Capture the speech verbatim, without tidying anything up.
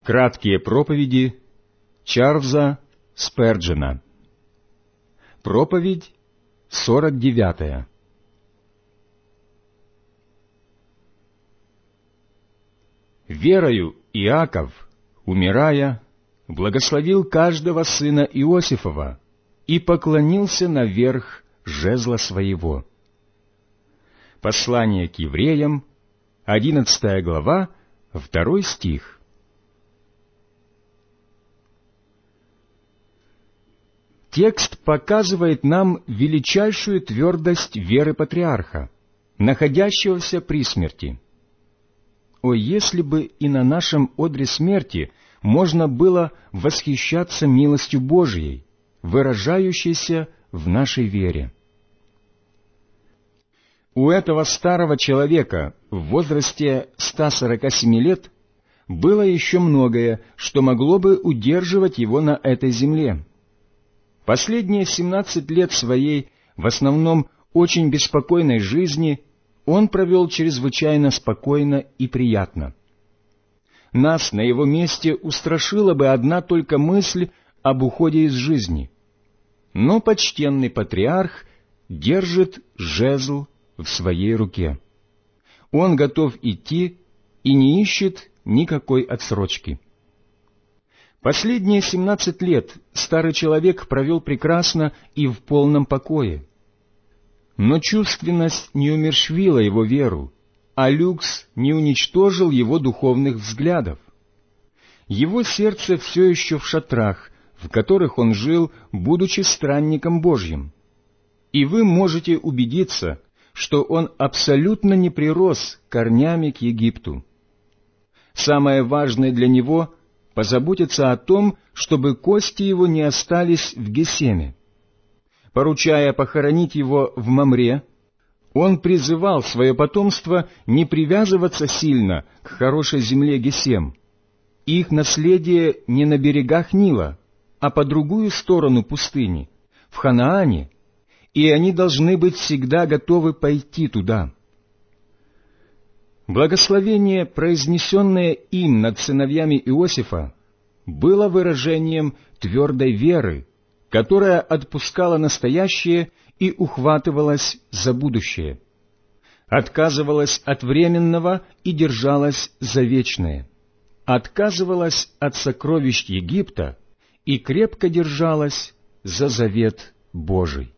Краткие проповеди Чарльза Сперджена. Проповедь сорок девятая. Верою Иаков, умирая, благословил каждого сына Иосифова и поклонился наверх жезла своего. Послание к евреям, одиннадцатая глава, второй стих. Текст показывает нам величайшую твердость веры патриарха, находящегося при смерти. О, если бы и на нашем одре смерти можно было восхищаться милостью Божией, выражающейся в нашей вере. У этого старого человека в возрасте ста сорока семи лет было еще многое, что могло бы удерживать его на этой земле. Последние семнадцать лет своей, в основном очень беспокойной жизни, он провел чрезвычайно спокойно и приятно. Нас на его месте устрашила бы одна только мысль об уходе из жизни. Но почтенный патриарх держит жезл в своей руке. Он готов идти и не ищет никакой отсрочки. Последние семнадцать лет старый человек провел прекрасно и в полном покое. Но чувственность не умерщвила его веру, а люкс не уничтожил его духовных взглядов. Его сердце все еще в шатрах, в которых он жил, будучи странником Божьим. И вы можете убедиться, что он абсолютно не прирос корнями к Египту. Самое важное для него — позаботиться о том, чтобы кости его не остались в Гесеме. Поручая похоронить его в Мамре, он призывал свое потомство не привязываться сильно к хорошей земле Гесем. Их наследие не на берегах Нила, а по другую сторону пустыни, в Ханаане, и они должны быть всегда готовы пойти туда. Благословение, произнесенное им над сыновьями Иосифа, было выражением твердой веры, которая отпускала настоящее и ухватывалась за будущее, отказывалась от временного и держалась за вечное, отказывалась от сокровищ Египта и крепко держалась за завет Божий.